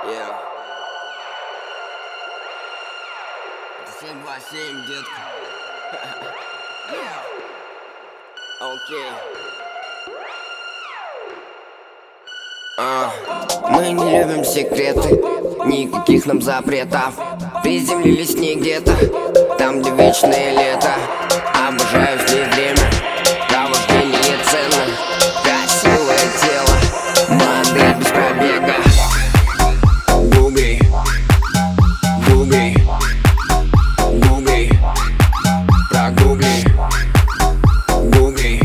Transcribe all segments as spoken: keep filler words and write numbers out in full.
Yeah. семь два семь, детка. Yeah. Окей. А, мы не любим секреты, никаких нам запретов. Приземлились не где-то, там, где вечное лето. Обожаю с ней время, провождение ценно. Красивое тело, модель без пробега. Гугли, гугли, гугли, прогугли, гугли,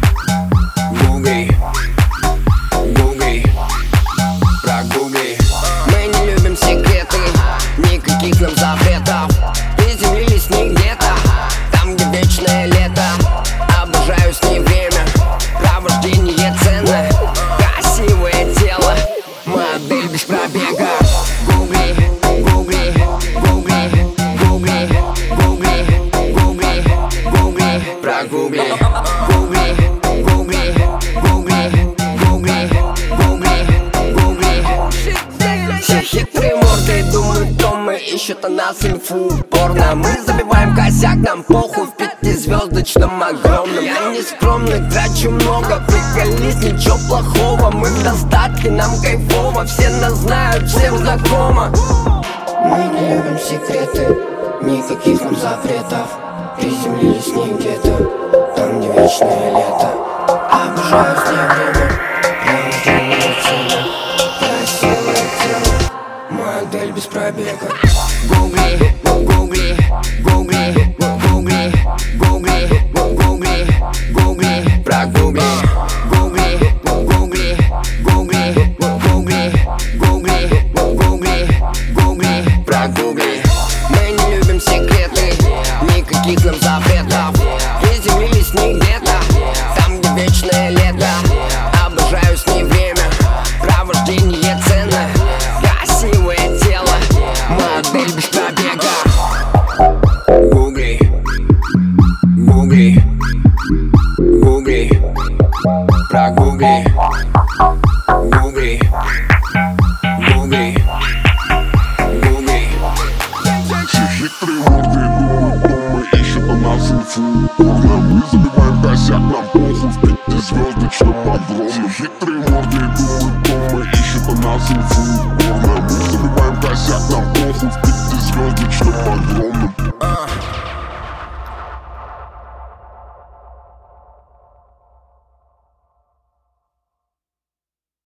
гугли, гугли, прогугли. Мы не любим секреты, никаких нам запретов. Приземлились не где-то, там, где вечное лето. Обожаю с ней время, провождение ценно. Красивое тело, модель без пробега. Гугли, гугли, гугли, гугли, гугли, гугли, гугли, прогугли. Гугли, гугли, гугли, гугли, гугли, гугли. Все хитрые морды думают, то мы ищут о нас инфу. Порно, мы забиваем косяк, нам похуй в пятизвездочном огромном. Я не скромный, трачу много, приколись, ничего плохого. Мы в достатке, нам кайфово, все нас знают, всем знакомо. Мы не любим секреты, никаких нам запретов. Приземлились не где-то, там, где вечное лето. Обожаю с ней время, провождение ценно. Красивое тело, модель без пробега. Гугли, гугли, гугли, гугли, гугли, гугли, гугли, прогугли. Гугли, гугли, гугли, гугли, гугли, гугли, гугли, прогугли. Мы не любим секреты, никаких нам запретов. Приземлились не где-то, там, где вечное лето. Обожаю с ней время, провождение ценно. Красивое тело, модель без пробега. Гугли, гугли, гугли, прогугли. Гугли, гугли, гугли. Все хитрые морды думают, то мы ищут о нас инфу. Порно, мы забиваем косяк, нам похуй в пятизвездочном огромном. Все хитрые морды думают, то мы ищут о нас инфу.